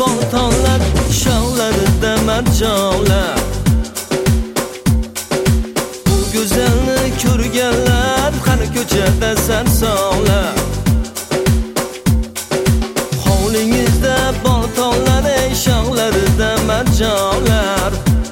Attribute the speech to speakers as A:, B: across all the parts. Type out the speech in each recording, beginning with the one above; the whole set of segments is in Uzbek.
A: boltonlar, shoxlarida marjonlar. Bu go'zalni ko'rganlar har ko'chada sarsonlar. Hovlingizda boltonlar, shoxlarida marjonlar.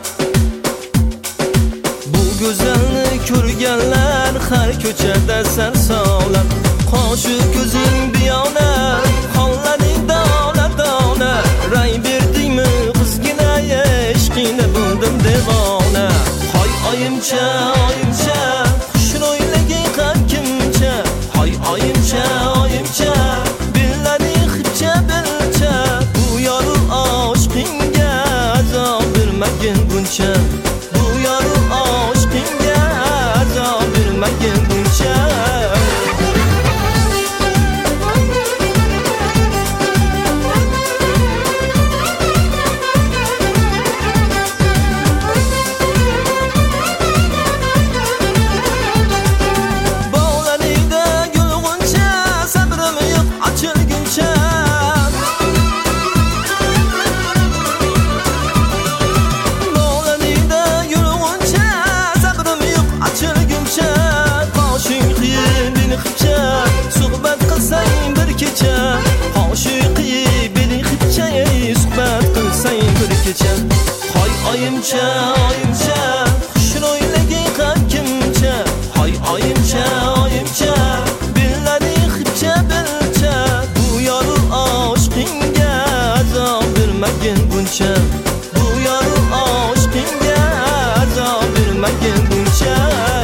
A: Bu go'zalni ko'rganlar har ko'chada sarsonlar. Qo'shu ko'zing biyona, qo'llaring dona, rang berdingmi qizgina, ishqingda bo'ldim devona. Hoy oyimcha, oyimcha, qushni o'ylagin qalbimcha. Hoy oyimcha, oyimcha, billaring xipcha bilcha. Bu yoru oshqingga azob bermagin buncha. Bu yoru oshqingga azob bermagin buncha. Hoy oyimcha, oyimcha, qushni o'ylagin qalbimcha. Hoy oyimcha, oyimcha, billaring xipcha bilcha. Bu yoru oshqingga azob bermagin buncha. Bu yoru oshqingga azob bermagin buncha.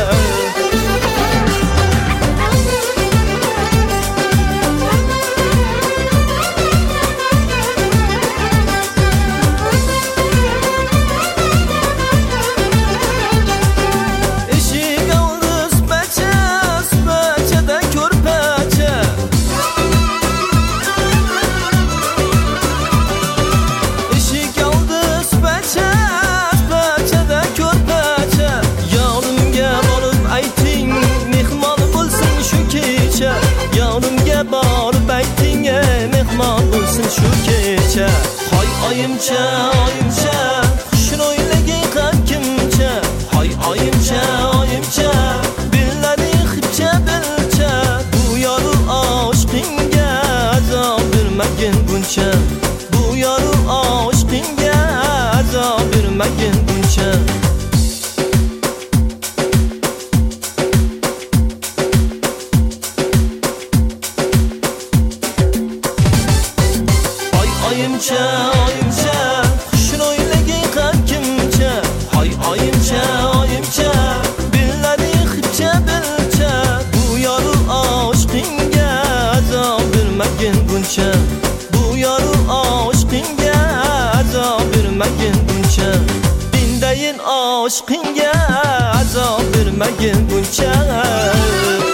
A: Yonimga borib aytingga mehmon bo'lsin shu kecha. Hoy oyimcha, oyimcha, qushni o'ylagin qalbimcha. Hoy oyimcha, oyimcha, billaring xipcha bilcha. Bu yoru oshqingga azob bermagin buncha. Bu yoru oshqingga azob bermagin buncha. Oyimcha, oyimcha, qushni o'ylagin qalbimcha. Hoy oyimcha, oyimcha, billaring xipcha bilcha. Bu yoru oshqingga azob bermagin buncha. Bu yoru oshqingga azob bermagin buncha. Indayin oshqingga azob bermagin buncha.